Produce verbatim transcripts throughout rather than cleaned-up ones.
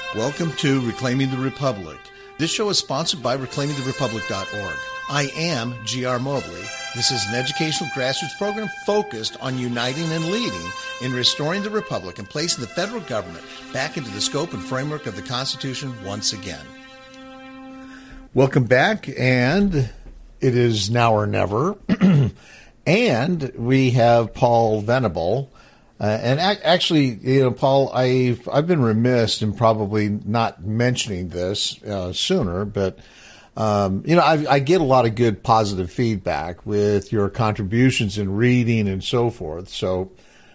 Welcome to Reclaiming the Republic. This show is sponsored by reclaiming the republic dot org. I am G R Mobley. This is an educational grassroots program focused on uniting and leading in restoring the republic and placing the federal government back into the scope and framework of the Constitution once again. Welcome back, and it is now or never. And we have Paul Venable. Uh, and ac- actually, you know, Paul, I've, I've been remiss in probably not mentioning this uh, sooner, but, um, you know, I, I get a lot of good positive feedback with your contributions in reading and so forth. So,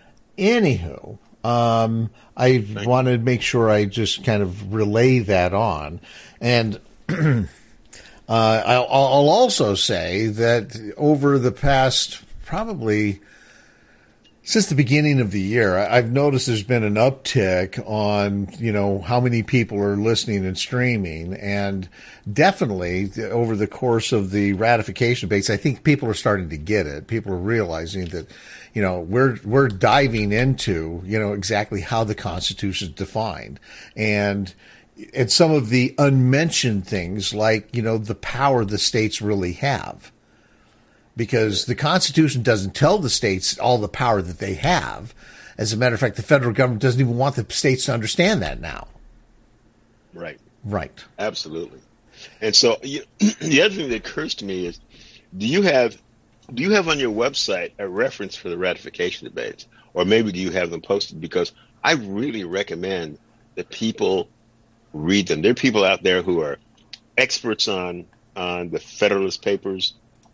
anywho, um, I wanted to make sure I just kind of relay that on. And uh, I'll, I'll also say that over the past probably since the beginning of the year, I've noticed there's been an uptick on, you know, how many people are listening and streaming. And definitely over the course of the ratification debates, I think people are starting to get it. People are realizing that, you know, we're, we're diving into, you know, exactly how the Constitution is defined. And, and some of the unmentioned things like, you know, the power the states really have. Because the Constitution doesn't tell the states all the power that they have. As a matter of fact, the federal government doesn't even want the states to understand that now. Right. Right. Absolutely. And so you, the other thing that occurs to me is, do you have do you have on your website a reference for the ratification debates? Or maybe do you have them posted? Because I really recommend that people read them. There are people out there who are experts on on the Federalist Papers.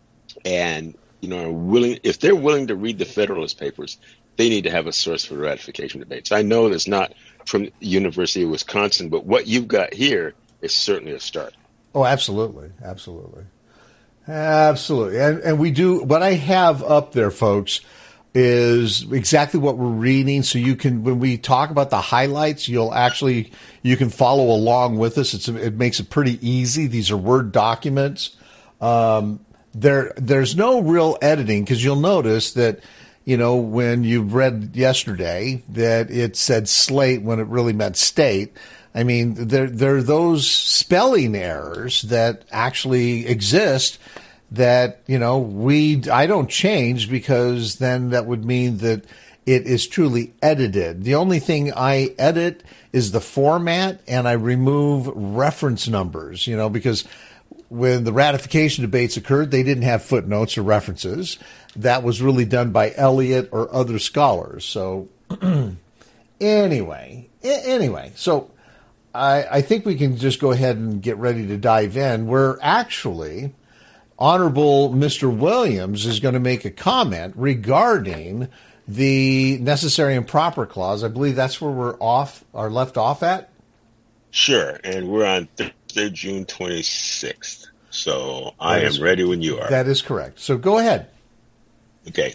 And, you know, are willing, if they're willing to read the Federalist Papers, they need to have a source for ratification debates. I know that's not from the University of Wisconsin, but what you've got here is certainly a start. Oh, absolutely. Absolutely. Absolutely. And, and we do, what I have up there, folks, is exactly what we're reading. So you can, when we talk about the highlights, you'll actually, you can follow along with us. It's, it makes it pretty easy. These are Word documents. Um, There, there's no real editing because you'll notice that, you know, when you read yesterday that it said slate when it really meant state. I mean, there, there are those spelling errors that actually exist that, you know, we, I don't change because then that would mean that it is truly edited. The only thing I edit is the format and I remove reference numbers, you know, because when the ratification debates occurred, they didn't have footnotes or references. That was really done by Eliot or other scholars. So anyway, anyway, so I, I think we can just go ahead and get ready to dive in. We're actually, Honorable Mister Williams is going to make a comment regarding the necessary and proper clause. I believe that's where we're off, are left off at. Sure, and we're on Thursday, June twenty-sixth. So I am ready when you are. That is correct. So go ahead. Okay.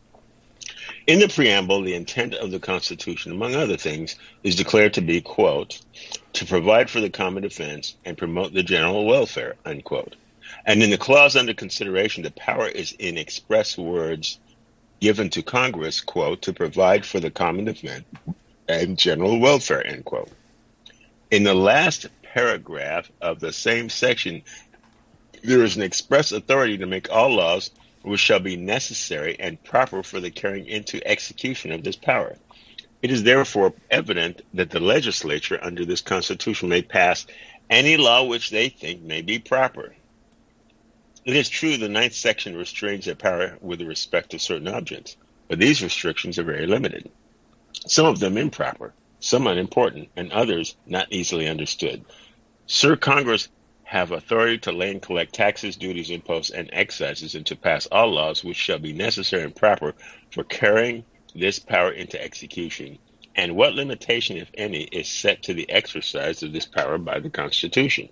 In the preamble, the intent of the Constitution, among other things, is declared to be, quote, to provide for the common defense and promote the general welfare, unquote. And in the clause under consideration, the power is in express words given to Congress, quote, to provide for the common defense and general welfare, end quote. In the last paragraph of the same section, there is an express authority to make all laws which shall be necessary and proper for the carrying into execution of this power. It is therefore evident that the legislature under this Constitution may pass any law which they think may be proper. It is true the ninth section restrains their power with respect to certain objects, but these restrictions are very limited. Some of them improper, some unimportant, and others not easily understood. Sir, Congress have authority to lay and collect taxes, duties, imposts, and excises, and to pass all laws which shall be necessary and proper for carrying this power into execution. And what limitation, if any, is set to the exercise of this power by the Constitution?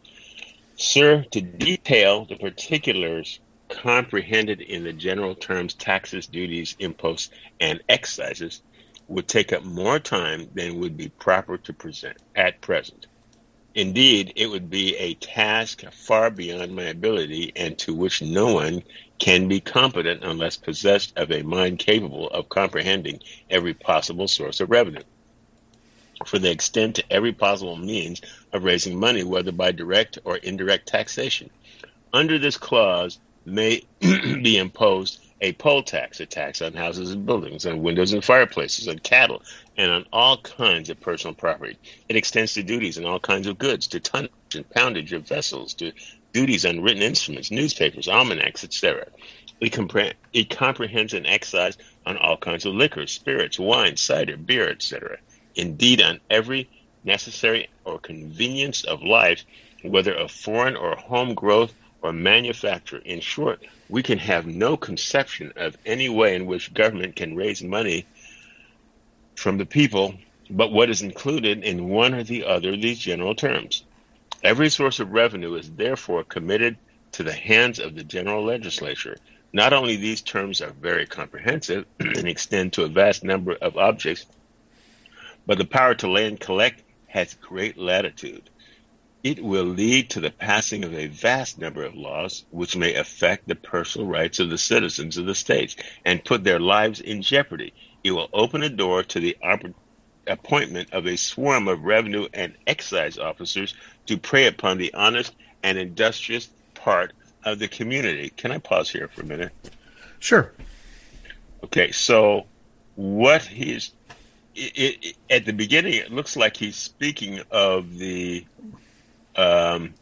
Sir, to detail the particulars comprehended in the general terms taxes, duties, imposts, and excises would take up more time than would be proper to present at present. Indeed, it would be a task far beyond my ability and to which no one can be competent unless possessed of a mind capable of comprehending every possible source of revenue. for the extent to every possible means of raising money, whether by direct or indirect taxation. Under this clause may be imposed a poll tax, a tax on houses and buildings, on windows and fireplaces, on cattle, and on all kinds of personal property. It extends to duties on all kinds of goods, to tonnage and poundage of vessels, to duties on written instruments, newspapers, almanacs, et cetera. It, compre- it comprehends an excise on all kinds of liquors, spirits, wine, cider, beer, et cetera. Indeed, on every necessary or convenience of life, whether of foreign or home growth or manufacture. In short, we can have no conception of any way in which government can raise money from the people but what is included in one or the other of these general terms. Every source of revenue is therefore committed to the hands of the general legislature. Not only these terms are very comprehensive and extend to a vast number of objects, but the power to lay and collect has great latitude. It will lead to the passing of a vast number of laws which may affect the personal rights of the citizens of the states and put their lives in jeopardy. It will open a door to the opp- appointment of a swarm of revenue and excise officers to prey upon the honest and industrious part of the community. Can I pause here for a minute? Sure. Okay, so what he's it, it, at the beginning, it looks like he's speaking of the um,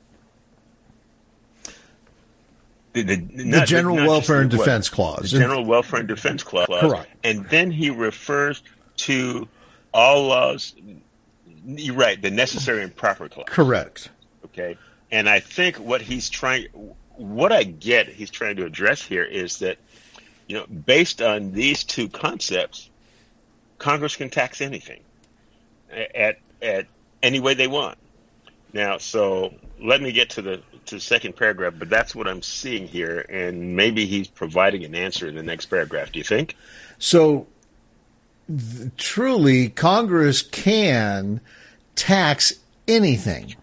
the, the, the not, General not Welfare and the, Defense what, Clause. The General Welfare and Defense Clause. Correct. And then he refers to all laws. You're right, the necessary and proper clause. Correct. Okay, and I think what he's trying, what I get, he's trying to address here is that, you know, based on these two concepts, Congress can tax anything at at any way they want. Now, so let me get to the to the second paragraph, but that's what I'm seeing here, and maybe he's providing an answer in the next paragraph. Do you think? So, th- truly, Congress can tax anything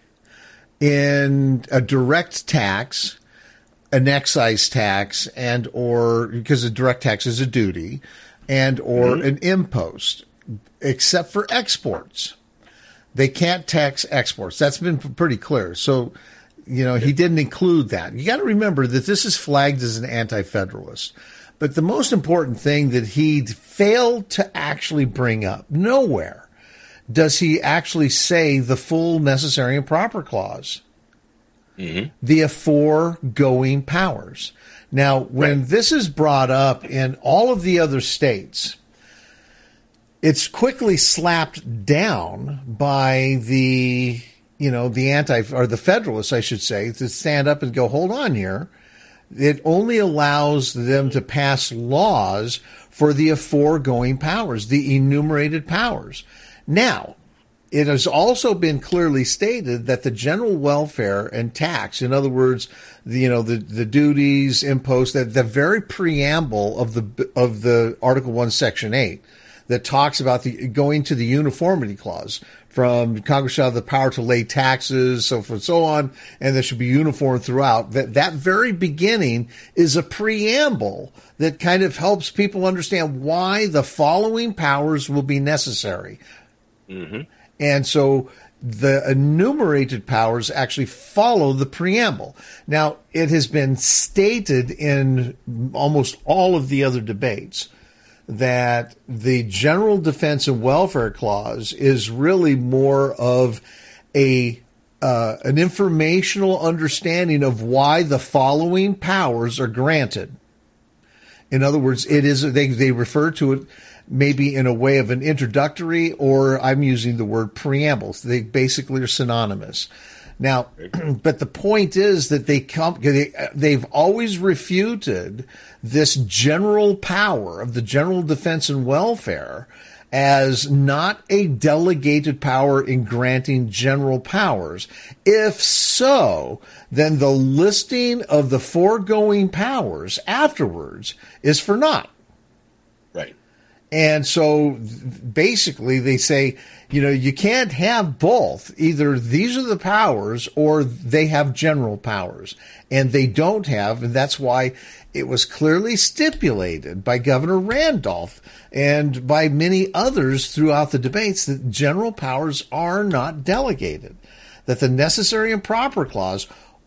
in a direct tax, an excise tax, and or because a direct tax is a duty, and or mm-hmm. an impost, except for exports. They can't tax exports. That's been pretty clear. So, you know, he didn't include that. You got to remember that this is flagged as an anti-federalist. But the most important thing that he failed to actually bring up, nowhere does he actually say the full necessary and proper clause, mm-hmm. the aforegoing powers. Now, when right. this is brought up in all of the other states, it's quickly slapped down by the, you know, the anti, or the Federalists, I should say, to stand up and go, hold on here. It only allows them to pass laws for the aforegoing powers, the enumerated powers. Now, it has also been clearly stated that the general welfare and tax, in other words, the, you know, the, the duties, imposts, that the very preamble of the of the Article One, Section Eight, that talks about the going to the uniformity clause, from Congress shall have the power to lay taxes, so forth and so on, and there should be uniform throughout. That that very beginning is a preamble that kind of helps people understand why the following powers will be necessary. Mm-hmm. And so the enumerated powers actually follow the preamble. Now, it has been stated in almost all of the other debates that the General Defense and Welfare Clause is really more of a uh, an informational understanding of why the following powers are granted. In other words, it is they they refer to it maybe in a way of an introductory, or I'm using the word preambles. They basically are synonymous. Now, but the point is that they come, they, they've always refuted this general power of the General Defense and Welfare as not a delegated power in granting general powers. If so, then the listing of the foregoing powers afterwards is for naught. Right. And so basically they say, you know, you can't have both. Either these are the powers or they have general powers. And they don't have, and that's why it was clearly stipulated by Governor Randolph and by many others throughout the debates that general powers are not delegated, that the necessary and proper clause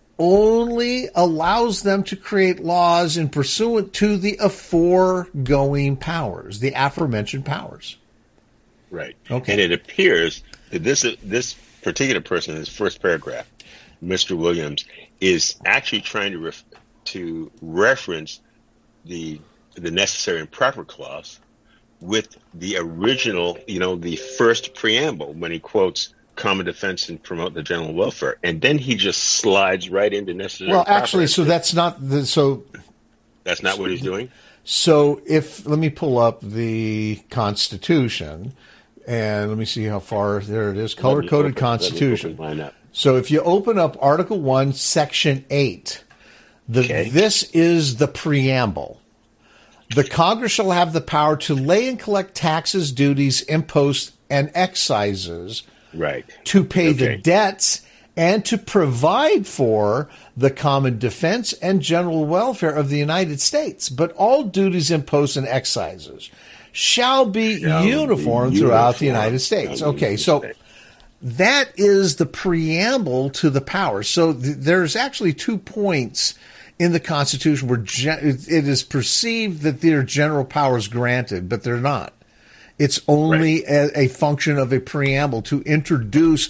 only allows them to create laws in pursuant to the aforegoing powers, the aforementioned powers. Right. Okay. And it appears that this this particular person in this first paragraph, Mister Williams, is actually trying to ref, to reference the the necessary and proper clause with the original, you know, the first preamble when he quotes common defense and promote the general welfare, and then he just slides right into necessary. Well, and proper. actually, so that's not the so. That's not what he's doing. So if let me pull up the Constitution. And let me see how far, there it is, color-coded Constitution. So if you open up Article one, Section eight, the, okay. This is the preamble. The Congress shall have the power to lay and collect taxes, duties, imposts, and excises, right, to pay okay. the debts, and to provide for the common defense and general welfare of the United States. But all duties, imposts, and excises shall be shall uniform be throughout uniform. the United States. Shall okay, so States. That is the preamble to the power. So th- there's actually two points in the Constitution where gen- it is perceived that there are general powers granted, but they're not. It's only right. a, a function of a preamble to introduce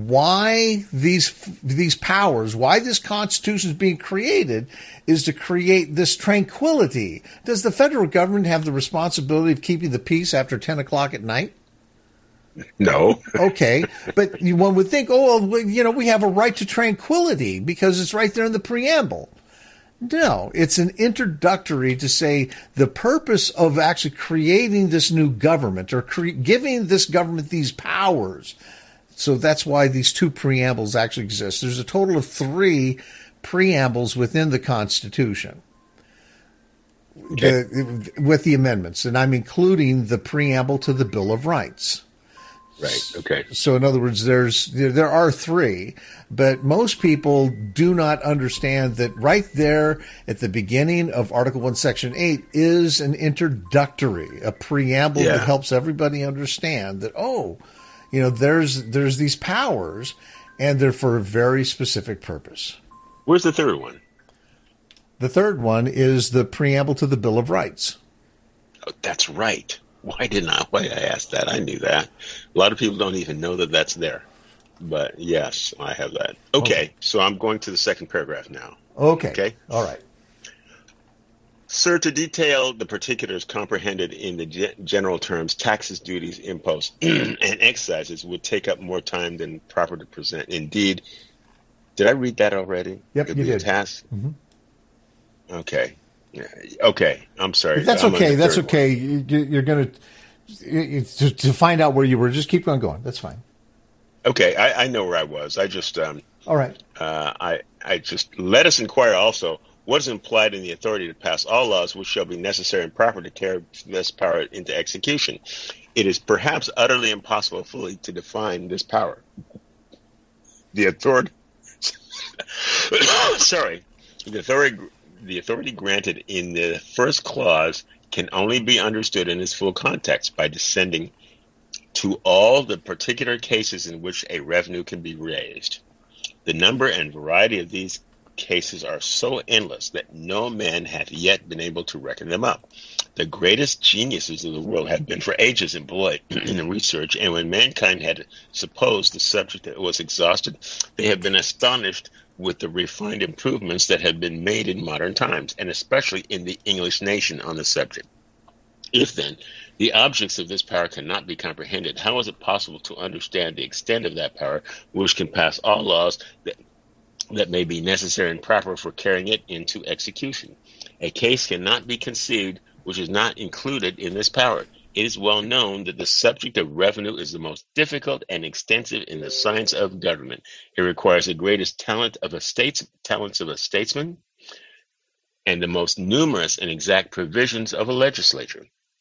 why these these powers, why this Constitution is being created, is to create this tranquility. Does the federal government have the responsibility of keeping the peace after ten o'clock at night? No. Okay, but one would think, oh, well, you know, we have a right to tranquility because it's right there in the preamble. No, it's an introductory to say the purpose of actually creating this new government or cre- giving this government these powers. So that's why these two preambles actually exist. There's a total of three preambles within the Constitution okay. the, with the amendments, and I'm including the preamble to the Bill of Rights. Right. Okay. So in other words, there's there, there are three, but most people do not understand that right there at the beginning of Article One, Section Eight is an introductory, a preamble yeah. that helps everybody understand that oh. You know, there's there's these powers, and they're for a very specific purpose. Where's the third one? The third one is the preamble to the Bill of Rights. Oh, that's right. Why didn't I? Why I asked that? I knew that. A lot of people don't even know that that's there. But yes, I have that. Okay, okay. So I'm going to the second paragraph now. Okay. Okay. All right. Sir, to detail the particulars comprehended in the ge- general terms, taxes, duties, imposts, and excises would take up more time than proper to present. Indeed, did I read that already? Yep, Could you be did. A task? Mm-hmm. Okay. Yeah. Okay. I'm sorry. That's I'm okay. That's one. okay. You, you're going to to find out where you were. Just keep on going. That's fine. Okay. I, I know where I was. I just. Um, All right. Uh, I I just let us inquire also. What is implied in the authority to pass all laws which shall be necessary and proper to carry this power into execution? It is perhaps utterly impossible fully to define this power. The authority, sorry, the authority, the authority granted in the first clause can only be understood in its full context by descending to all the particular cases in which a revenue can be raised. The number and variety of these cases are so endless that no man hath yet been able to reckon them up. The greatest geniuses of the world have been for ages employed in research, and when mankind had supposed the subject that was exhausted, they have been astonished with the refined improvements that have been made in modern times, and especially in the English nation on the subject. If then the objects of this power cannot be comprehended, how is it possible to understand the extent of that power which can pass all laws that that may be necessary and proper for carrying it into execution? A case cannot be conceived which is not included in this power. It is well known that the subject of revenue is the most difficult and extensive in the science of government. It requires the greatest talent of a states, talents of a statesman and the most numerous and exact provisions of a legislature.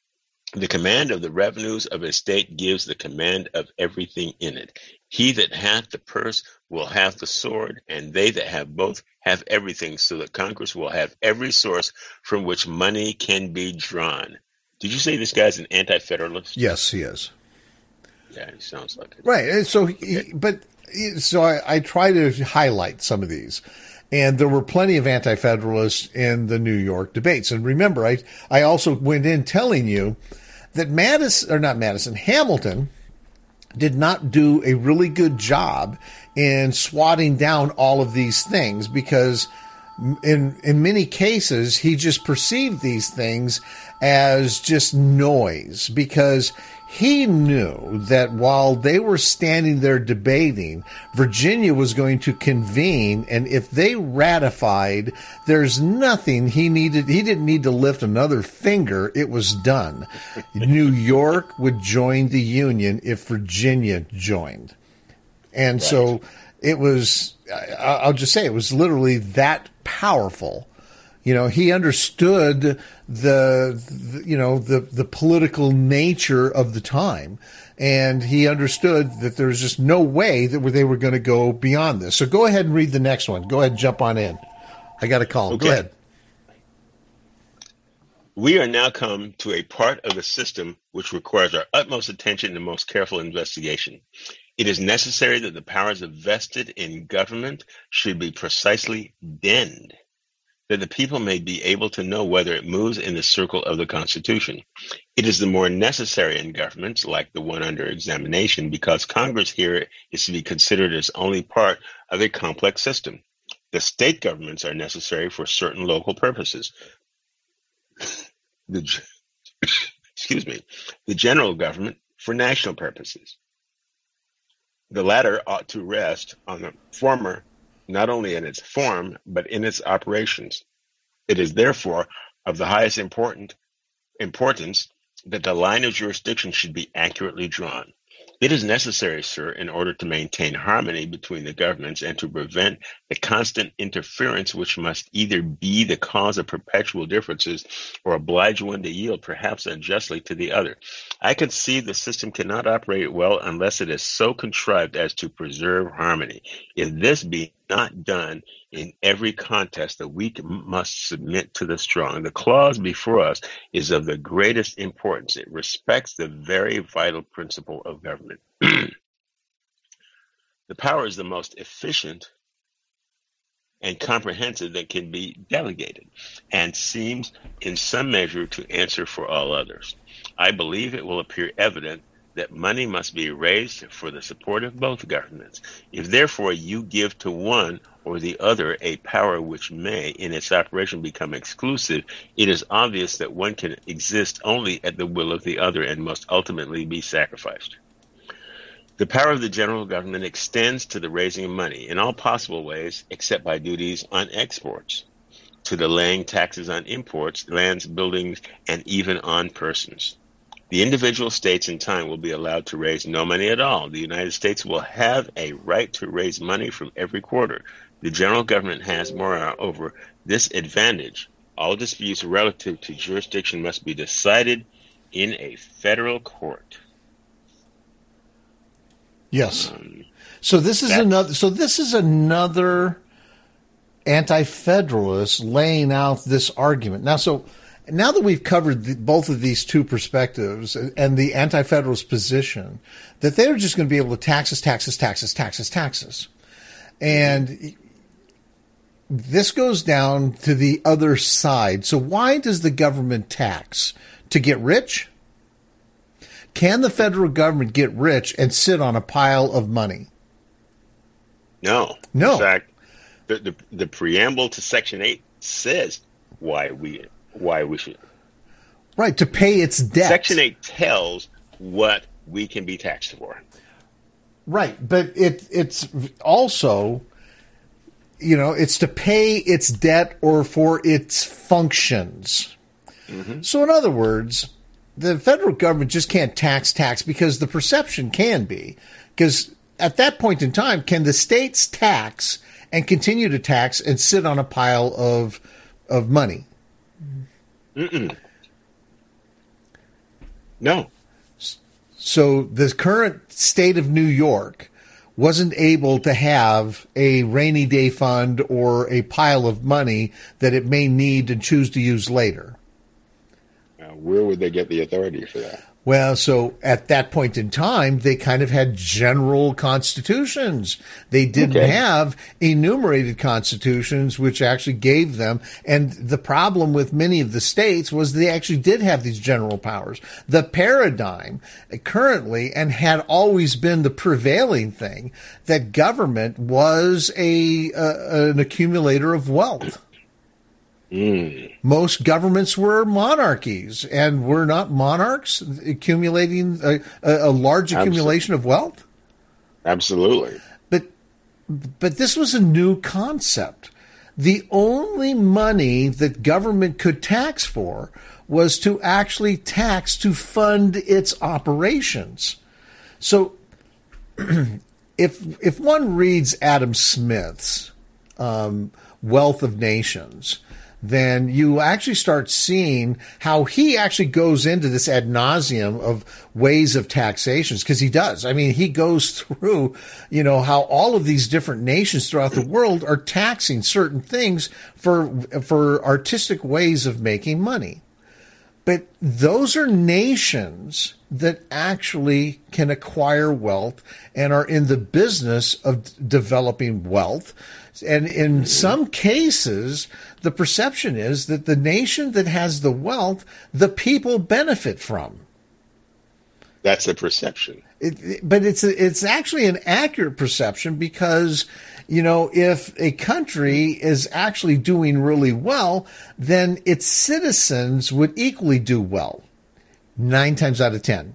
The command of the revenues of a state gives the command of everything in it. He that hath the purse will have the sword, and they that have both have everything, so that Congress will have every source from which money can be drawn. Did you say this guy's an anti-federalist? Yes, he is. Yeah, he sounds like it. Right. And so, he, but so I, I try to highlight some of these. And there were plenty of anti-federalists in the New York debates. And remember, I, I also went in telling you that Madison, or not Madison, Hamilton did not do a really good job in swatting down all of these things, because in in many cases he just perceived these things as just noise, because he knew that while they were standing there debating, Virginia was going to convene, and if they ratified, there's nothing he needed. He didn't need to lift another finger. It was done. New York would join the Union if Virginia joined. And right. so it was, I'll just say, it was literally that powerful. You know, he understood the, the, you know, the, the political nature of the time, and he understood that there was just no way that they were going to go beyond this. So go ahead and read the next one. Go ahead and jump on in. I got a call. Okay. Go ahead. We are now come to a part of the system which requires our utmost attention and most careful investigation. It is necessary that the powers vested in government should be precisely denned, that the people may be able to know whether it moves in the circle of the Constitution. It is the more necessary in governments like the one under examination, because Congress here is to be considered as only part of a complex system. The state governments are necessary for certain local purposes. The, excuse me, the general government for national purposes. The latter ought to rest on the former, not only in its form, but in its operations. It is therefore of the highest important importance that the line of jurisdiction should be accurately drawn. It is necessary, sir, in order to maintain harmony between the governments and to prevent the constant interference which must either be the cause of perpetual differences or oblige one to yield, perhaps unjustly, to the other. I conceive the system cannot operate well unless it is so contrived as to preserve harmony. If this be not done in every contest, the weak must submit to the strong. The clause before us is of the greatest importance. It respects the very vital principle of government. The power is the most efficient and comprehensive that can be delegated, and seems in some measure to answer for all others. I believe it will appear evident that money must be raised for the support of both governments. If therefore you give to one or the other a power which may, in its operation, become exclusive, it is obvious that one can exist only at the will of the other and must ultimately be sacrificed. The power of the general government extends to the raising of money in all possible ways, except by duties on exports, to the laying taxes on imports, lands, buildings, and even on persons. The individual states in time will be allowed to raise no money at all. The United States will have a right to raise money from every quarter. The general government has, moreover, this advantage. All disputes relative to jurisdiction must be decided in a federal court. Yes. Um, so this is another. So this is another anti-federalist laying out this argument. Now, so now that we've covered the, both of these two perspectives and the anti-federalist position, that they're just going to be able to taxes, taxes, taxes, taxes, taxes, and this goes down to the other side. So why does the government tax? To get rich? Can the federal government get rich and sit on a pile of money? No. No. In fact, the, the, the preamble to Section eight says why we why we should. Right, to pay its debt. Section eight tells what we can be taxed for. Right, but it it's also, you know, it's to pay its debt or for its functions. Mm-hmm. So in other words, the federal government just can't tax tax because the perception can be. Because at that point in time, can the states tax and continue to tax and sit on a pile of of money? Mm-mm. No. So the current state of New York wasn't able to have a rainy day fund or a pile of money that it may need and choose to use later. Now, where would they get the authority for that? Well, so at that point in time, they kind of had general constitutions. They didn't Okay. have enumerated constitutions, which actually gave them. And the problem with many of the states was they actually did have these general powers. The paradigm currently, and had always been the prevailing thing, that government was a, a an accumulator of wealth. Mm. Most governments were monarchies, and were not monarchs accumulating a, a, a large accumulation of wealth? Absolutely. But but this was a new concept. The only money that government could tax for was to actually tax to fund its operations. So if if one reads Adam Smith's um, Wealth of Nations, then you actually start seeing how he actually goes into this ad nauseum of ways of taxations, because he does. I mean, he goes through, you know, how all of these different nations throughout the world are taxing certain things for for artistic ways of making money. But those are nations that actually can acquire wealth and are in the business of developing wealth. And in some cases, the perception is that the nation that has the wealth, the people benefit from. That's the perception. It, it, but it's a, it's actually an accurate perception, because, you know, if a country is actually doing really well, then its citizens would equally do well, nine times out of ten.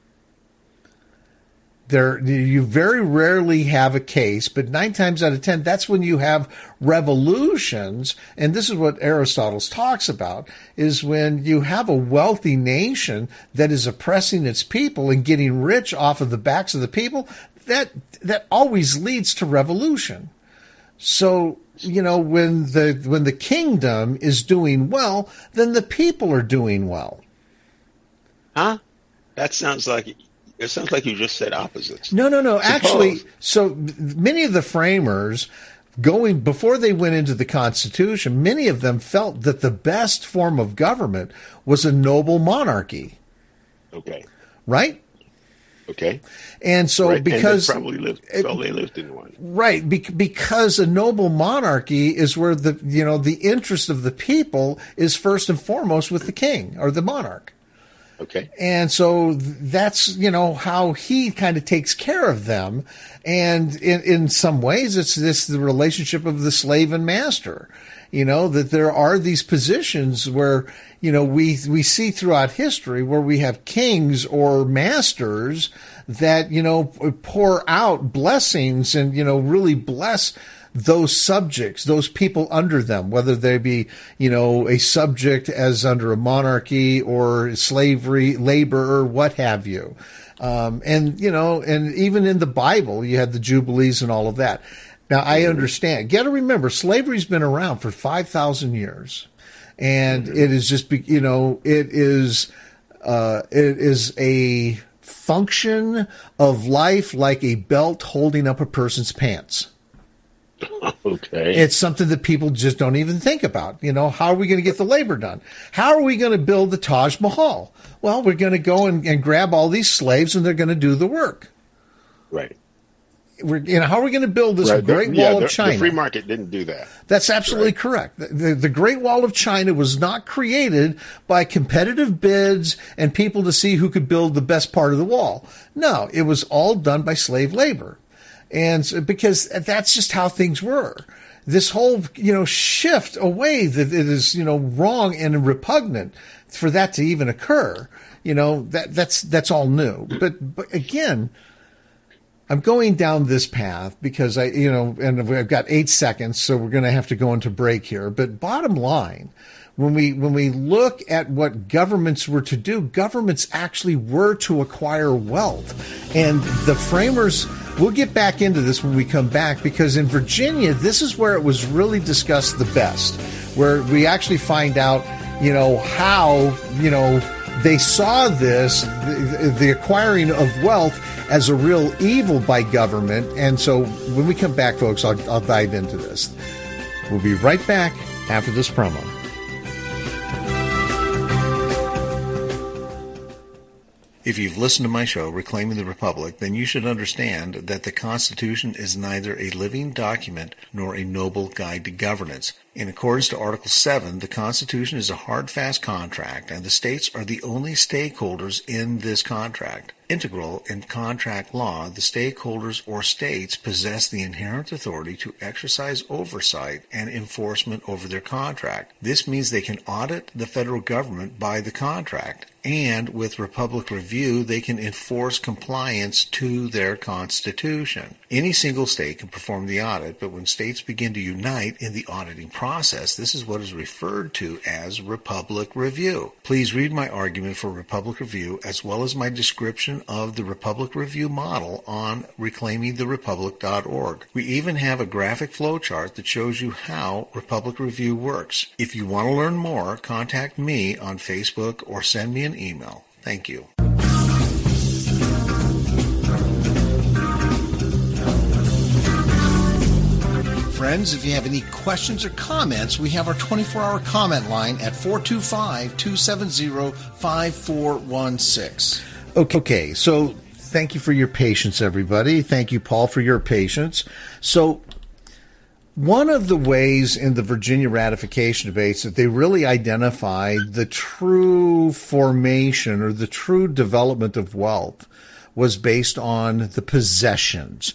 There, you very rarely have a case, but nine times out of ten, that's when you have revolutions. And this is what Aristotle talks about, is when you have a wealthy nation that is oppressing its people and getting rich off of the backs of the people, that, that always leads to revolution. So, you know, when the, when the kingdom is doing well, then the people are doing well. Huh? That sounds like... It sounds like you just said opposites. No, no, no. Suppose. Actually, so many of the framers, going before they went into the Constitution, many of them felt that the best form of government was a noble monarchy. Okay. Right? Okay. And so right. because and they probably lived, it, well, they lived in one. Right, be, because a noble monarchy is where the you know the interest of the people is first and foremost with the king or the monarch. Okay. And so that's, you know, how he kind of takes care of them. And in, in some ways, it's this, the relationship of the slave and master, you know, that there are these positions where, you know, we, we see throughout history where we have kings or masters that, you know, pour out blessings and, you know, really bless those subjects, those people under them, whether they be, you know, a subject as under a monarchy or slavery, labor, or what have you. Um, and, you know, and even in the Bible, you had the Jubilees and all of that. Now, I understand. You got to remember, slavery's been around for five thousand years. And it is just, you know, it is, uh, it is a function of life like a belt holding up a person's pants. Okay. It's something that people just don't even think about. You know, how are we going to get the labor done? How are we going to build the Taj Mahal? Well, we're going to go and, and grab all these slaves and they're going to do the work. Right. We're, you know, how are we going to build this right. Great the, Wall yeah, of the, China? The free market didn't do that. That's absolutely right. Correct. The, the, the Great Wall of China was not created by competitive bids and people to see who could build the best part of the wall. No, it was all done by slave labor. And so, because that's just how things were. This whole, you know, shift away that it is, you know, wrong and repugnant for that to even occur, you know, that that's, that's all new. But, but again, I'm going down this path because I, you know, and I've got eight seconds, so we're going to have to go into break here. But bottom line, when we, when we look at what governments were to do, governments actually were to acquire wealth. And the framers, we'll get back into this when we come back, because in Virginia, this is where it was really discussed the best, where we actually find out, you know, how, you know, they saw this, the, the acquiring of wealth, as a real evil by government. And so when we come back, folks, I'll, I'll dive into this. We'll be right back after this promo. If you've listened to my show, Reclaiming the Republic, then you should understand that the Constitution is neither a living document nor a noble guide to governance. In accordance to Article seven, the Constitution is a hard, fast contract, and the states are the only stakeholders in this contract. Integral in contract law, the stakeholders or states possess the inherent authority to exercise oversight and enforcement over their contract. This means they can audit the federal government by the contract, and with Republic Review, they can enforce compliance to their Constitution. Any single state can perform the audit, but when states begin to unite in the auditing process, this is what is referred to as Republic Review. Please read my argument for Republic Review as well as my description of the Republic Review model on reclaiming the republic dot org. We even have a graphic flowchart that shows you how Republic Review works. If you want to learn more, contact me on Facebook or send me an email. Thank you. Friends, if you have any questions or comments, we have our twenty-four hour comment line at four two five, two seven zero, five four one six. Okay, so thank you for your patience, everybody. Thank you, Paul, for your patience. So one of the ways in the Virginia ratification debates that they really identified the true formation or the true development of wealth was based on the possessions.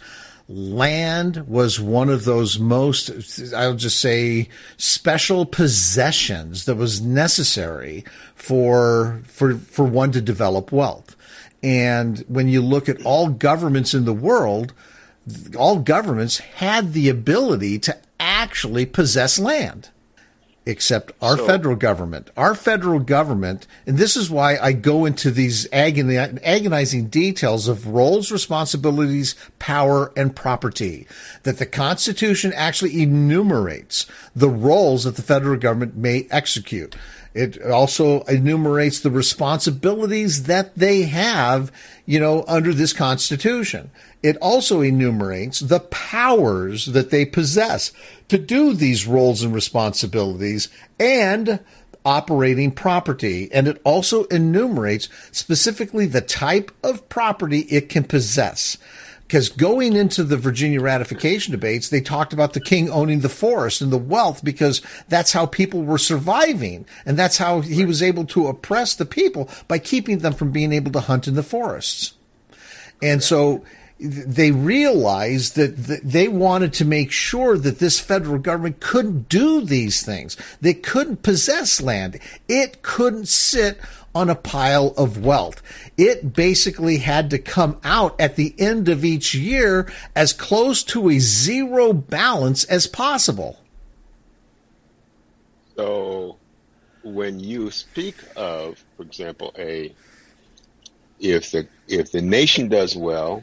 Land was one of those most, I'll just say, special possessions that was necessary for for for one to develop wealth. And when you look at all governments in the world, all governments had the ability to actually possess land, except our so, federal government. Our federal government, and this is why I go into these agoni- agonizing details of roles, responsibilities, power, and property, that the Constitution actually enumerates the roles that the federal government may execute. It also enumerates the responsibilities that they have, you know, under this Constitution. It also enumerates the powers that they possess to do these roles and responsibilities and operating property. And it also enumerates specifically the type of property it can possess. Because going into the Virginia ratification debates, they talked about the king owning the forest and the wealth because that's how people were surviving. And that's how he was able to oppress the people by keeping them from being able to hunt in the forests. And so they realized that they wanted to make sure that this federal government couldn't do these things. They couldn't possess land. It couldn't sit on a pile of wealth. It basically had to come out at the end of each year as close to a zero balance as possible. So when you speak of, for example, a if the if the nation does well,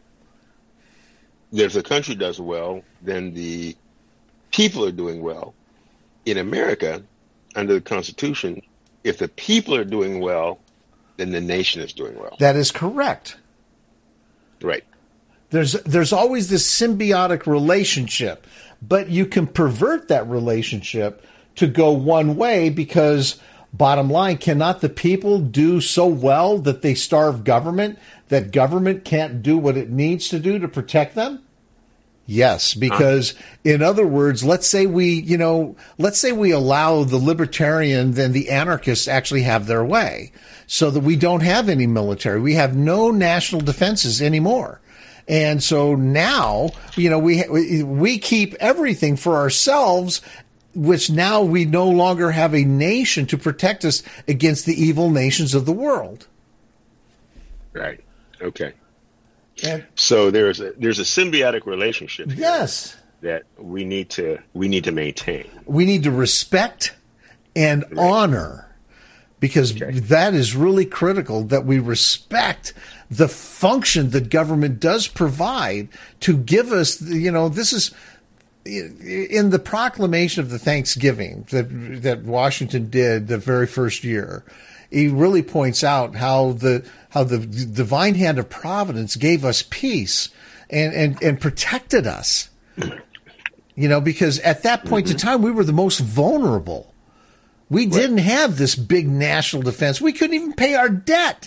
if the country does well, then the people are doing well. In America, under the Constitution, if the people are doing well, then the nation is doing well. That is correct. Right. There's there's always this symbiotic relationship, but you can pervert that relationship to go one way because, bottom line, cannot the people do so well that they starve government, that government can't do what it needs to do to protect them? Yes, because in other words, let's say we, you know, let's say we allow the libertarian, then the anarchists actually have their way so that we don't have any military. We have no national defenses anymore. And so now, you know, we, we keep everything for ourselves, which now we no longer have a nation to protect us against the evil nations of the world. Right. Okay. And, so there's a there's a symbiotic relationship here yes, that we need to we need to maintain. We need to respect and right. honor, because okay. that is really critical, that we respect the function that government does provide to give us, you know, this is in the proclamation of the Thanksgiving that that Washington did the very first year. he really points out how the how the divine hand of providence gave us peace and and, and protected us. You know, because at that point mm-hmm. in time, we were the most vulnerable. We right. didn't have this big national defense. We couldn't even pay our debt.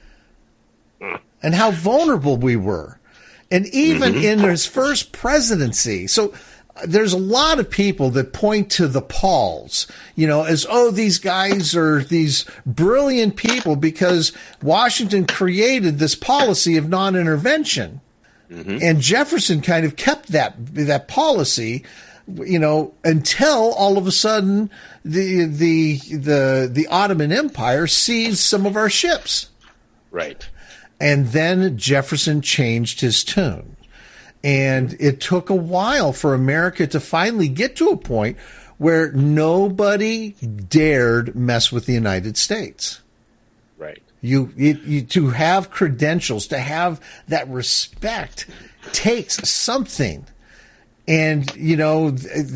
And how vulnerable we were. And even mm-hmm. in his first presidency. So there's a lot of people that point to the Pauls, you know, as, oh, these guys are these brilliant people because Washington created this policy of non-intervention. Mm-hmm. And Jefferson kind of kept that that policy, you know, until all of a sudden the the the the Ottoman Empire seized some of our ships. Right. And then Jefferson changed his tune. And it took a while for America to finally get to a point where nobody dared mess with the United States. Right. You, you, you to have credentials, to have that respect takes something. And, you know,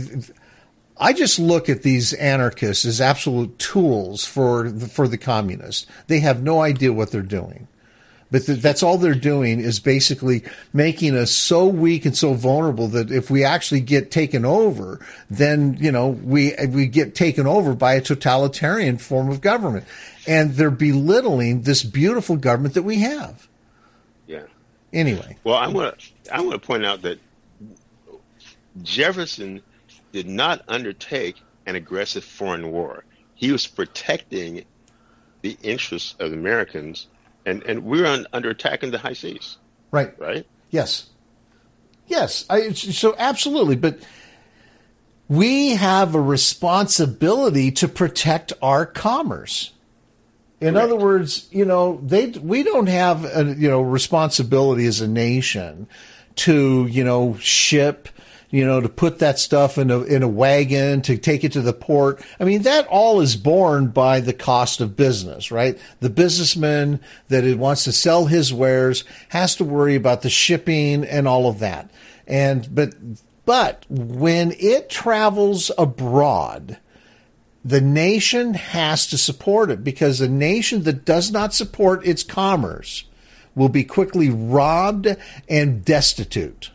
I just look at these anarchists as absolute tools for the, for the communists. They have no idea what they're doing. But th- that's all they're doing is basically making us so weak and so vulnerable that if we actually get taken over, then, you know, we we get taken over by a totalitarian form of government. And they're belittling this beautiful government that we have. Yeah. Anyway. Well, I want to I want to point out that Jefferson did not undertake an aggressive foreign war. He was protecting the interests of the Americans. And and we're on, under attack in the high seas. Right. Right? Yes. Yes. I, so absolutely. But we have a responsibility to protect our commerce. In Correct. Other words, you know, they we don't have a you know responsibility as a nation to, you know, ship, you know, to put that stuff in a in a wagon, to take it to the port. I mean, that all is borne by the cost of business, right? The businessman that it wants to sell his wares has to worry about the shipping and all of that. And but but when it travels abroad, the nation has to support it, because a nation that does not support its commerce will be quickly robbed and destitute.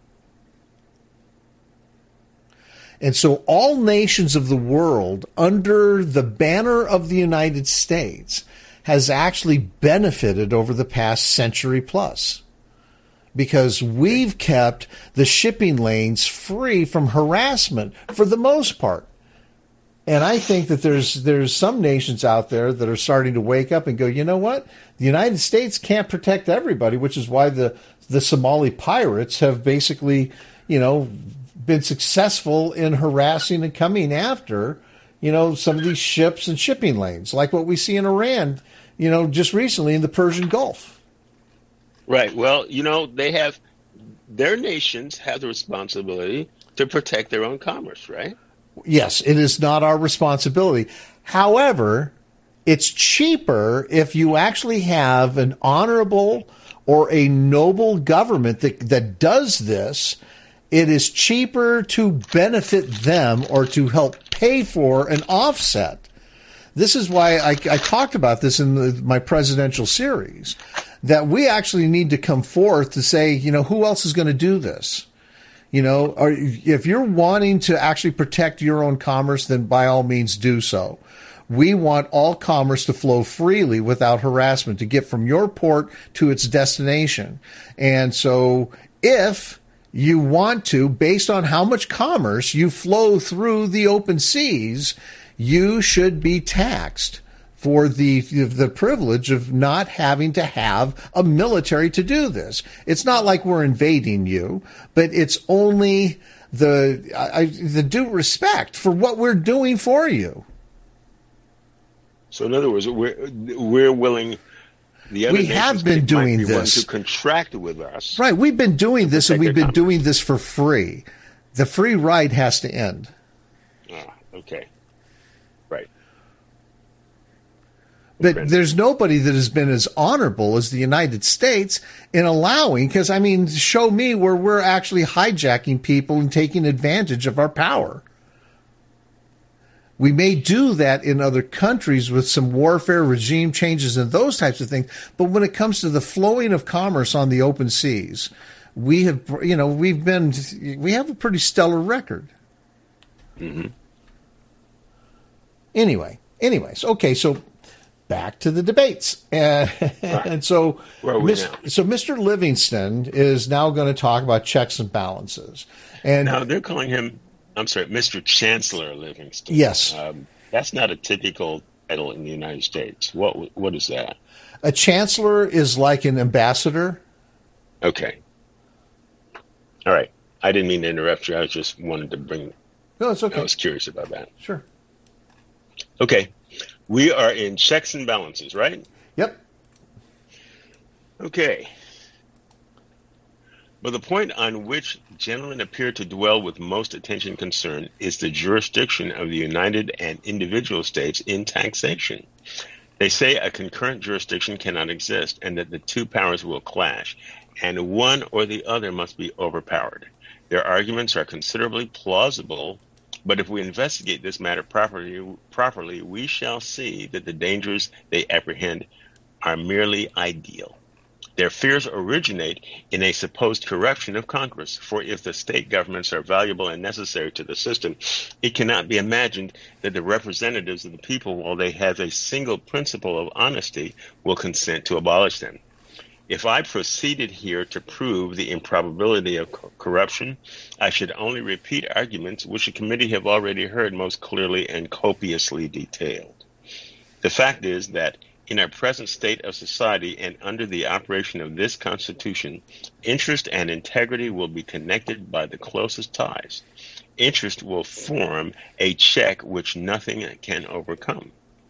And so all nations of the world under the banner of the United States has actually benefited over the past century plus, because we've kept the shipping lanes free from harassment for the most part. And I think that there's there's some nations out there that are starting to wake up and go, you know what? The United States can't protect everybody, which is why the, the Somali pirates have basically, you know, been successful in harassing and coming after, you know, some of these ships and shipping lanes, like what we see in Iran, you know, just recently in the Persian Gulf. Right. Well, you know, they have, their nations have the responsibility to protect their own commerce, right? Yes, it is not our responsibility. However, it's cheaper if you actually have an honorable or a noble government that, that does this. It is cheaper to benefit them or to help pay for an offset. This is why I, I talked about this in the, my presidential series, that we actually need to come forth to say, you know, who else is going to do this? You know, or if you're wanting to actually protect your own commerce, then by all means do so. We want all commerce to flow freely without harassment, to get from your port to its destination. And so if you want to, based on how much commerce you flow through the open seas, you should be taxed for the the privilege of not having to have a military to do this. It's not like we're invading you, but it's only the I, the due respect for what we're doing for you. So in other words, we're we're willing. The other we have been doing be this to contract with us. Right, we've been doing this, and we've been commerce. doing this for free. The free ride has to end. Ah, okay. Right. But okay. There's nobody that has been as honorable as the United States in allowing, because, I mean, show me where we're actually hijacking people and taking advantage of our power. We may do that in other countries with some warfare, regime changes, and those types of things. But when it comes to the flowing of commerce on the open seas, we have, you know, we've been, we have a pretty stellar record. Mm-hmm. Anyway, anyways, okay, so back to the debates. Uh, right. And so, Where are we Miz- now? so Mister Livingston is now going to talk about checks and balances. And Now they're calling him, I'm sorry, Mister Chancellor Livingston. Yes. Um, that's not a typical title in the United States. What What is that? A chancellor is like an ambassador. Okay. All right. I didn't mean to interrupt you. I was just wanted to bring, No, it's okay. I was curious about that. Sure. Okay. We are in checks and balances, right? Yep. Okay. But the point on which gentlemen appear to dwell with most attention and concern is the jurisdiction of the United and individual states in taxation. They say a concurrent jurisdiction cannot exist and that the two powers will clash, and one or the other must be overpowered. Their arguments are considerably plausible, but if we investigate this matter properly, properly, we shall see that the dangers they apprehend are merely ideal. Their fears originate in a supposed corruption of Congress, for if the state governments are valuable and necessary to the system, it cannot be imagined that the representatives of the people, while they have a single principle of honesty, will consent to abolish them. If I proceeded here to prove the improbability of co- corruption, I should only repeat arguments which the committee have already heard most clearly and copiously detailed. The fact is that in our present state of society and under the operation of this Constitution, interest and integrity will be connected by the closest ties. Interest will form a check which nothing can overcome.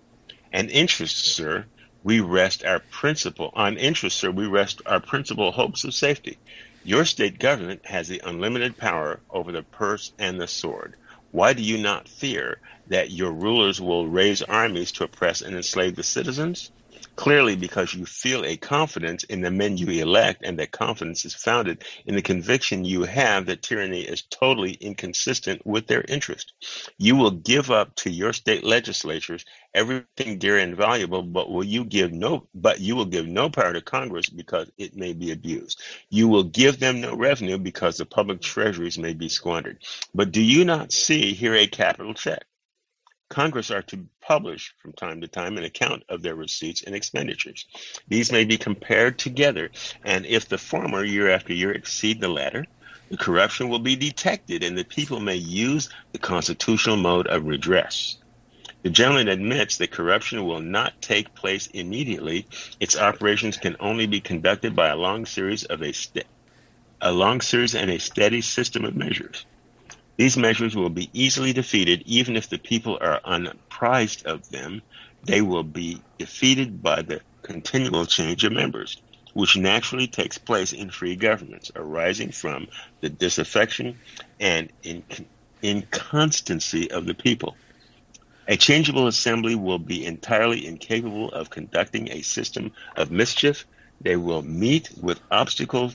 And interest, sir, we rest our principal on interest, sir, we rest our principal hopes of safety. Your state government has the unlimited power over the purse and the sword. Why do you not fear that your rulers will raise armies to oppress and enslave the citizens? Clearly, because you feel a confidence in the men you elect, and that confidence is founded in the conviction you have that tyranny is totally inconsistent with their interest. You will give up to your state legislatures everything dear and valuable, but will you give no but you will give no power to Congress because it may be abused. You will give them no revenue because the public treasuries may be squandered. But do you not see here a capital check? Congress are to publish from time to time an account of their receipts and expenditures. These may be compared together, and if the former year after year exceed the latter, the corruption will be detected and the people may use the constitutional mode of redress. The gentleman admits that corruption will not take place immediately. Its operations can only be conducted by a long series of a, st- a long series and a steady system of measures. These measures will be easily defeated even if the people are unapprised of them. They will be defeated by the continual change of members, which naturally takes place in free governments, arising from the disaffection and inc- inconstancy of the people. A changeable assembly will be entirely incapable of conducting a system of mischief. They will meet with obstacles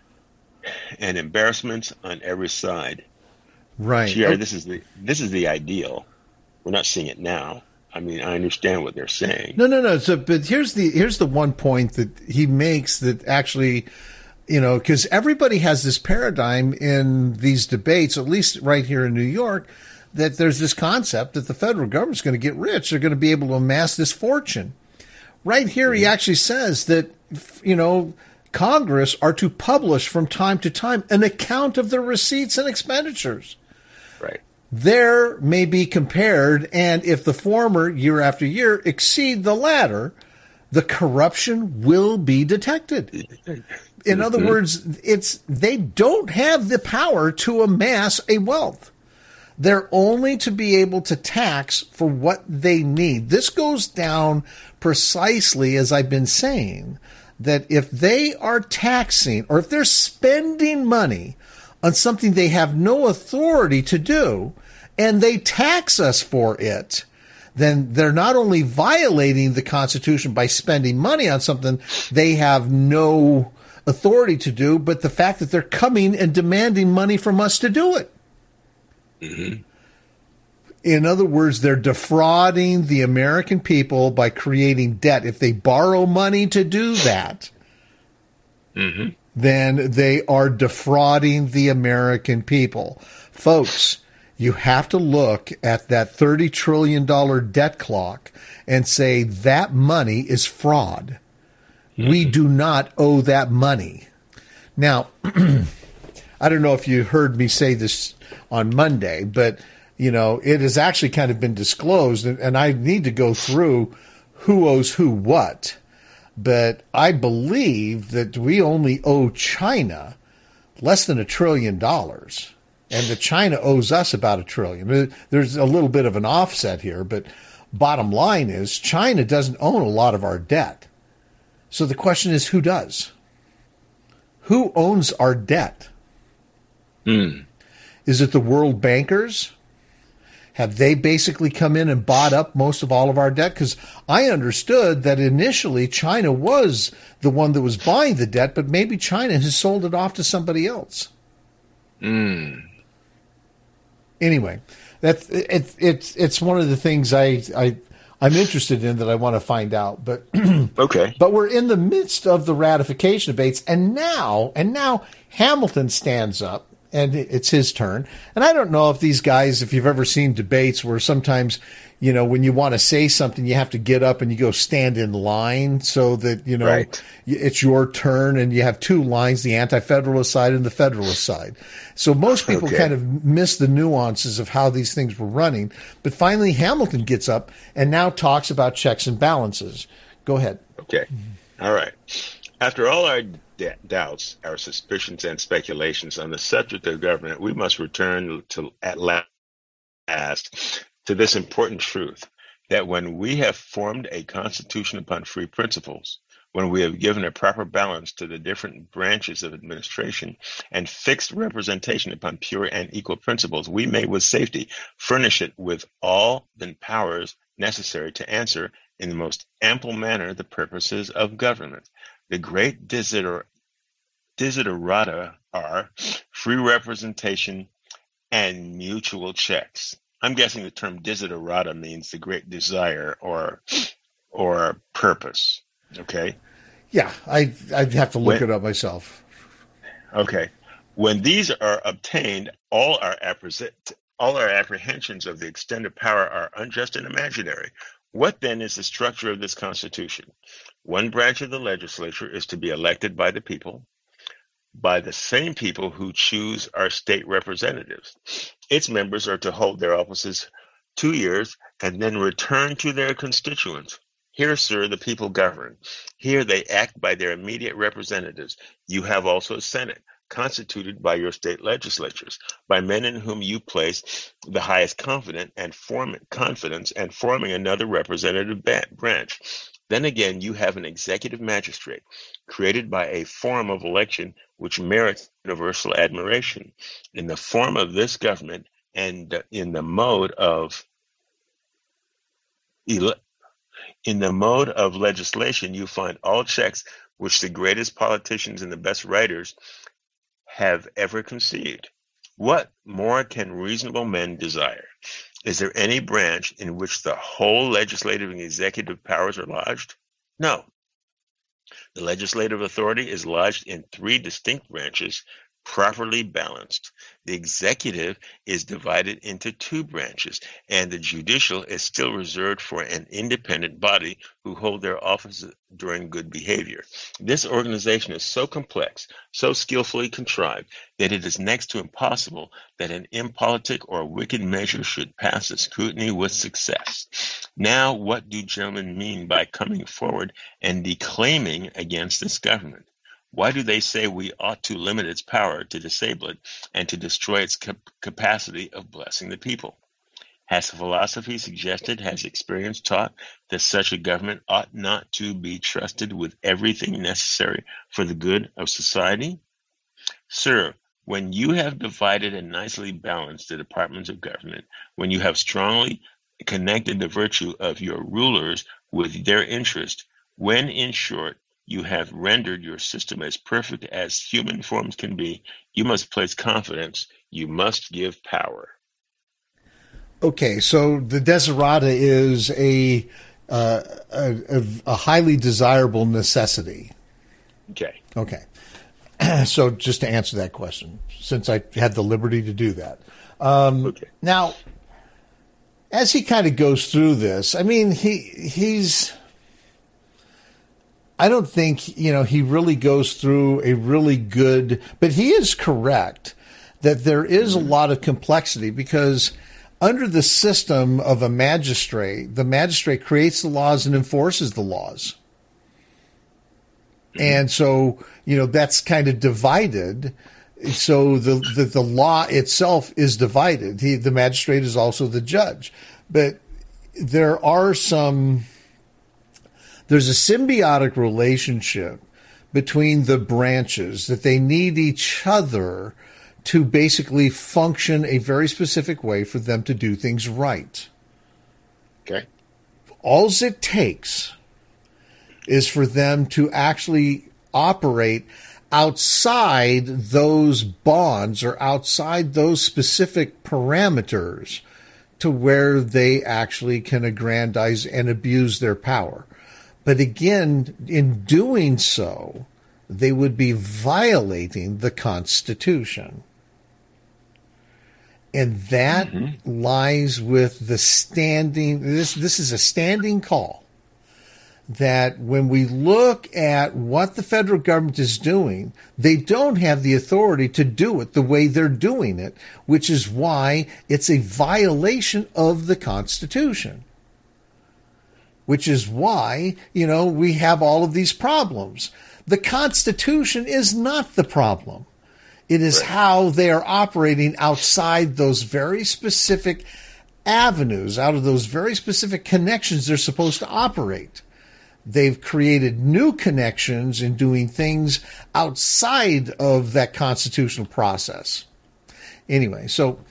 and embarrassments on every side. Right. G R, this is the this is the ideal. We're not seeing it now. I mean, I understand what they're saying. No, no, no. So, but here's the here's the one point that he makes that actually, you know, because everybody has this paradigm in these debates, at least right here in New York, that there's this concept that the federal government's going to get rich. They're going to be able to amass this fortune. Right here, mm-hmm. He actually says that, you know, Congress are to publish from time to time an account of their receipts and expenditures. Right. There may be compared, and if the former year after year exceed the latter, the corruption will be detected. In other mm-hmm. words, it's they don't have the power to amass a wealth. They're only to be able to tax for what they need. This goes down precisely as I've been saying, that if they are taxing or if they're spending money on something they have no authority to do, and they tax us for it, then they're not only violating the Constitution by spending money on something they have no authority to do, but the fact that they're coming and demanding money from us to do it. Mm-hmm. In other words, they're defrauding the American people by creating debt. If they borrow money to do that, mm-hmm. then they are defrauding the American people. Folks, you have to look at that thirty trillion dollars debt clock and say that money is fraud. Mm-hmm. We do not owe that money. Now, I don't know if you heard me say this on Monday, but you know, it has actually kind of been disclosed, and, and I need to go through who owes who what. But I believe that we only owe China less than a trillion dollars, and that China owes us about a trillion. There's a little bit of an offset here, but bottom line is China doesn't own a lot of our debt. So the question is, who does? Who owns our debt? Mm. Is it the world bankers? Have they basically come in and bought up most of all of our debt? Because I understood that initially China was the one that was buying the debt, but maybe China has sold it off to somebody else. Mm. Anyway, that's it, it's it's one of the things I I I'm interested in that I want to find out. But okay, but we're in the midst of the ratification debates, and now and now Hamilton stands up. And it's his turn. And I don't know if these guys, if you've ever seen debates where sometimes, you know, when you want to say something, you have to get up and you go stand in line so that, you know, right. it's your turn, and you have two lines, the anti-federalist side and the federalist side. So most people okay. kind of miss the nuances of how these things were running. But finally, Hamilton gets up and now talks about checks and balances. Go ahead. Okay. All right. After all our d- doubts, our suspicions, and speculations on the subject of government, we must return to at last to this important truth, that when we have formed a constitution upon free principles, when we have given a proper balance to the different branches of administration and fixed representation upon pure and equal principles, we may with safety furnish it with all the powers necessary to answer in the most ample manner the purposes of government. The great desider, desiderata are free representation and mutual checks. I'm guessing the term desiderata means the great desire or or purpose. Okay? Yeah, I, I'd have to look when, it up myself. Okay. When these are obtained, all our, apprehend, all our apprehensions of the extended power are unjust and imaginary. What then is the structure of this Constitution? One branch of the legislature is to be elected by the people, by the same people who choose our state representatives. Its members are to hold their offices two years and then return to their constituents. Here, sir, the people govern. Here they act by their immediate representatives. You have also a Senate, constituted by your state legislatures, by men in whom you place the highest confidence and form confidence and forming another representative branch. Then again, you have an executive magistrate, created by a form of election which merits universal admiration. In the form of this government and in the mode of ele- in the mode of legislation, you find all checks which the greatest politicians and the best writers have ever conceived. What more can reasonable men desire? Is there any branch in which the whole legislative and executive powers are lodged? No. The legislative authority is lodged in three distinct branches, properly balanced. The executive is divided into two branches, and the judicial is still reserved for an independent body who hold their offices during good behavior. This organization is so complex, so skillfully contrived, that it is next to impossible that an impolitic or wicked measure should pass the scrutiny with success. Now, what do gentlemen mean by coming forward and declaiming against this government? Why do they say we ought to limit its power, to disable it, and to destroy its cap- capacity of blessing the people? Has philosophy suggested, has experience taught, that such a government ought not to be trusted with everything necessary for the good of society? Sir, when you have divided and nicely balanced the departments of government, when you have strongly connected the virtue of your rulers with their interest, when, in short, you have rendered your system as perfect as human forms can be, you must place confidence, you must give power. Okay, so the Desiderata is a, uh, a, a highly desirable necessity. Okay. Okay. So just to answer that question, since I had the liberty to do that. Um, okay. Now, as he kind of goes through this, I mean, he he's... I don't think, you know, he really goes through a really good... But he is correct that there is a lot of complexity because under the system of a magistrate, the magistrate creates the laws and enforces the laws. And so, you know, that's kind of divided. So the, the, the law itself is divided. He, the magistrate is also the judge. But there are some, there's a symbiotic relationship between the branches that they need each other to basically function a very specific way for them to do things right. Okay. All it takes is for them to actually operate outside those bonds or outside those specific parameters to where they actually can aggrandize and abuse their power. But again, in doing so, they would be violating the Constitution. And that mm-hmm. lies with the standing, this, this is a standing call, that when we look at what the federal government is doing, they don't have the authority to do it the way they're doing it, which is why it's a violation of the Constitution. Which is why, you know, we have all of these problems. The Constitution is not the problem. It is right. how they are operating outside those very specific avenues, out of those very specific connections they're supposed to operate. They've created new connections in doing things outside of that constitutional process. Anyway, so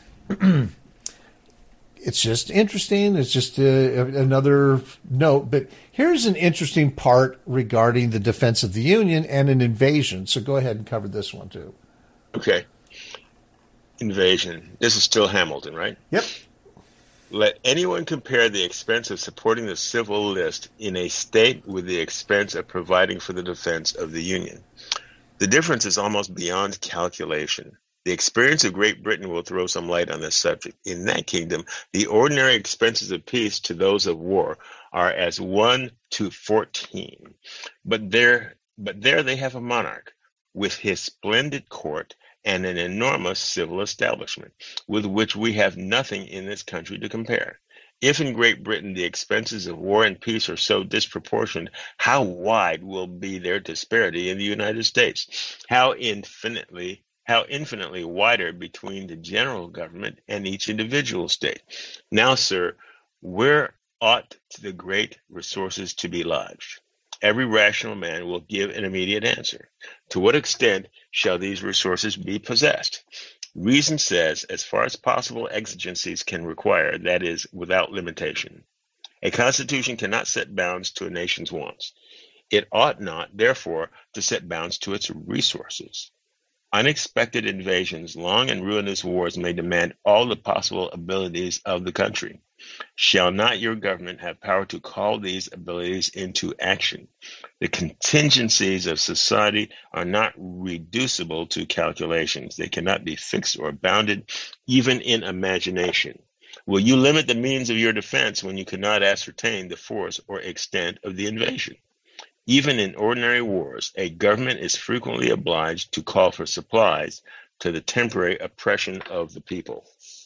it's just interesting. It's just a, another note. But here's an interesting part regarding the defense of the Union and an invasion. So go ahead and cover this one, too. Okay. Invasion. This is still Hamilton, right? Yep. Let anyone compare the expense of supporting the civil list in a state with the expense of providing for the defense of the Union. The difference is almost beyond calculation. The experience of Great Britain will throw some light on this subject. In that kingdom, the ordinary expenses of peace to those of war are as one to fourteen. But there, but there they have a monarch with his splendid court and an enormous civil establishment, with which we have nothing in this country to compare. If in Great Britain the expenses of war and peace are so disproportioned, how wide will be their disparity in the United States? How infinitely, how infinitely wider between the general government and each individual state? Now, sir, where ought the great resources to be lodged? Every rational man will give an immediate answer. To what extent shall these resources be possessed? Reason says, as far as possible exigencies can require, that is, without limitation. A constitution cannot set bounds to a nation's wants. It ought not, therefore, to set bounds to its resources. Unexpected invasions, long and ruinous wars may demand all the possible abilities of the country. Shall not your government have power to call these abilities into action? The contingencies of society are not reducible to calculations. They cannot be fixed or bounded, even in imagination. Will you limit the means of your defense when you cannot ascertain the force or extent of the invasion? Even in ordinary wars, a government is frequently obliged to call for supplies to the temporary oppression of the people.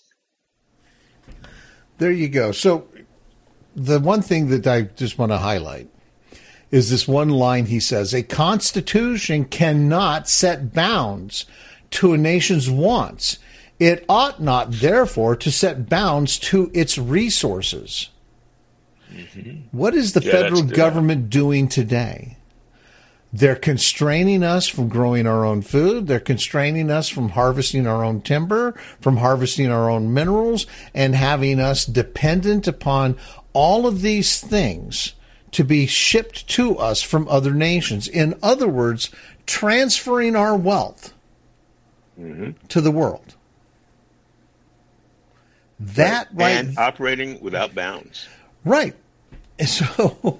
There you go. So the one thing that I just want to highlight is this one line he says, a constitution cannot set bounds to a nation's wants. It ought not, therefore, to set bounds to its resources. Mm-hmm. What is the yeah, federal government doing today? They're constraining us from growing our own food. They're constraining us from harvesting our own timber, from harvesting our own minerals, and having us dependent upon all of these things to be shipped to us from other nations. In other words, transferring our wealth mm-hmm. to the world. That right, right and operating without bounds. Right. So,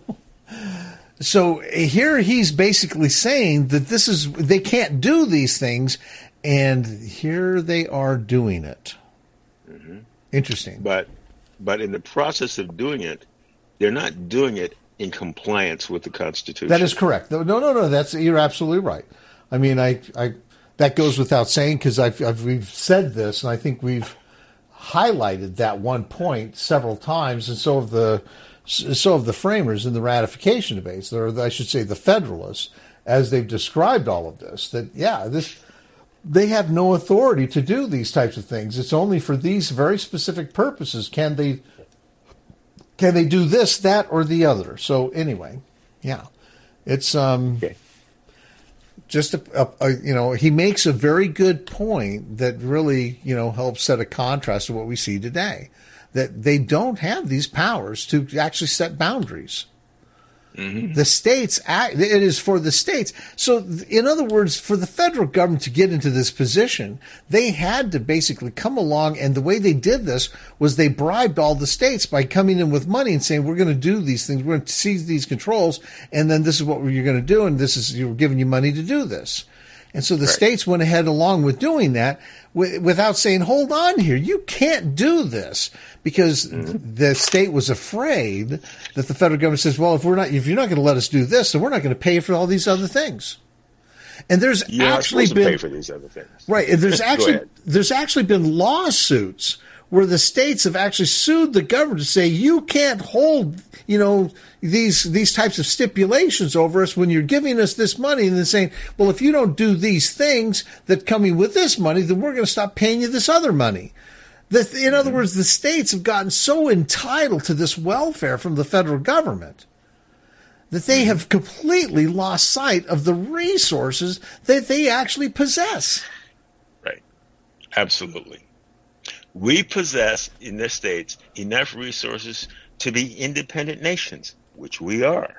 so here he's basically saying that this is they can't do these things, and here they are doing it. Mm-hmm. Interesting. But, but in the process of doing it, they're not doing it in compliance with the Constitution. That is correct. No, no, no. That's you're absolutely right. I mean, I, I that goes without saying because I've, I've we've said this, and I think we've highlighted that one point several times, and so have the so have the framers in the ratification debates, or I should say the Federalists, as they've described all of this. That yeah, this they have no authority to do these types of things. It's only for these very specific purposes can they can they do this, that, or the other. So anyway, yeah, it's um. Okay. Just a, a, a, you know, he makes a very good point that really, you know, helps set a contrast to what we see today. That they don't have these powers to actually set boundaries. Mm-hmm. The states, act, it is for the states. So, in other words, for the federal government to get into this position, they had to basically come along, and the way they did this was they bribed all the states by coming in with money and saying, we're going to do these things, we're going to seize these controls, and then this is what you're going to do, and this is, you're giving you money to do this. And so the right. states went ahead along with doing that w- without saying, hold on here, you can't do this, because mm-hmm. the state was afraid that the federal government says, well, if we're not, if you're not going to let us do this, then we're not going to pay for all these other things. And there's you're actually not been to pay for these other things. Right. And there's actually there's actually been lawsuits where the states have actually sued the government to say you can't hold, you know, these these types of stipulations over us when you're giving us this money, and then saying, well, if you don't do these things that come in with this money, then we're going to stop paying you this other money. The, in other words, the states have gotten so entitled to this welfare from the federal government that they have completely lost sight of the resources that they actually possess. Right. Absolutely. We possess in the states enough resources to be independent nations, which we are.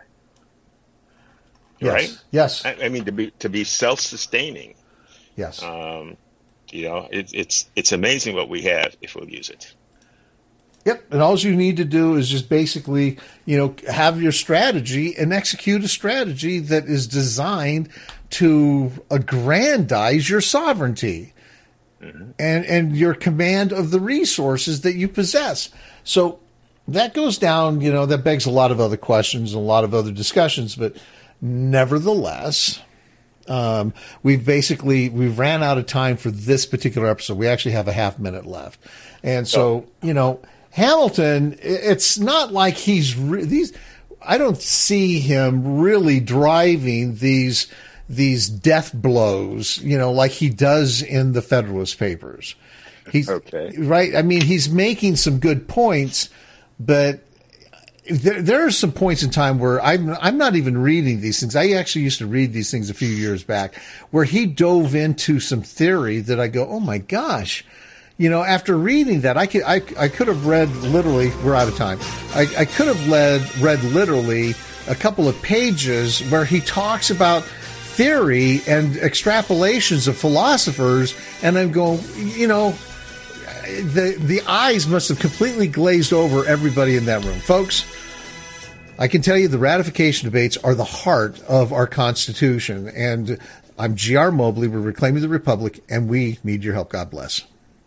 Yes. Right? Yes. I, I mean, to be to be self-sustaining. Yes. Um, you know, it, it's it's amazing what we have if we'll use it. Yep. And all you need to do is just basically, you know, have your strategy and execute a strategy that is designed to aggrandize your sovereignty. Mm-hmm. And and your command of the resources that you possess. So that goes down, you know, that begs a lot of other questions and a lot of other discussions. But nevertheless, um, we've basically, we've ran out of time for this particular episode. We actually have a half minute left. And so, oh. you know, Hamilton, it's not like he's, re- these, I don't see him really driving these these death blows, you know, like he does in the Federalist Papers. He's okay. Right. I mean, he's making some good points, but there, there are some points in time where I'm, I'm not even reading these things. I actually used to read these things a few years back where he dove into some theory that I go, oh my gosh, you know, after reading that, I could, I, I could have read literally, we're out of time. I, I could have read, read literally a couple of pages where he talks about theory and extrapolations of philosophers, and I'm going, you know, the the eyes must have completely glazed over everybody in that room. Folks, I can tell you the ratification debates are the heart of our Constitution, and I'm G R Mobley. We're Reclaiming the Republic, and we need your help. God bless.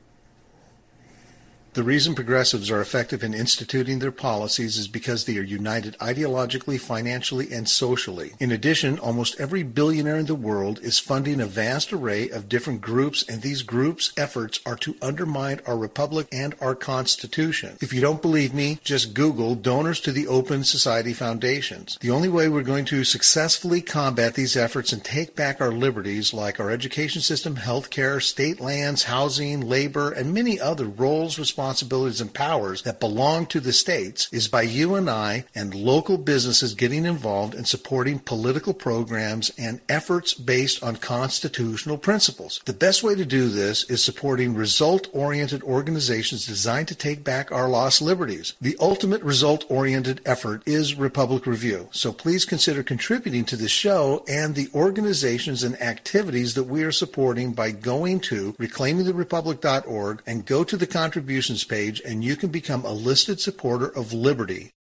The reason progressives are effective in instituting their policies is because they are united ideologically, financially, and socially. In addition, almost every billionaire in the world is funding a vast array of different groups, and these groups' efforts are to undermine our republic and our Constitution. If you don't believe me, just Google donors to the Open Society Foundations. The only way we're going to successfully combat these efforts and take back our liberties, like our education system, health care, state lands, housing, labor, and many other roles, responsibilities, responsibilities and powers that belong to the states, is by you and I and local businesses getting involved and supporting political programs and efforts based on constitutional principles. The best way to do this is supporting result-oriented organizations designed to take back our lost liberties. The ultimate result-oriented effort is Republic Review, so please consider contributing to the show and the organizations and activities that we are supporting by going to reclaiming the republic dot org and go to the contributions donations page, and you can become a listed supporter of liberty.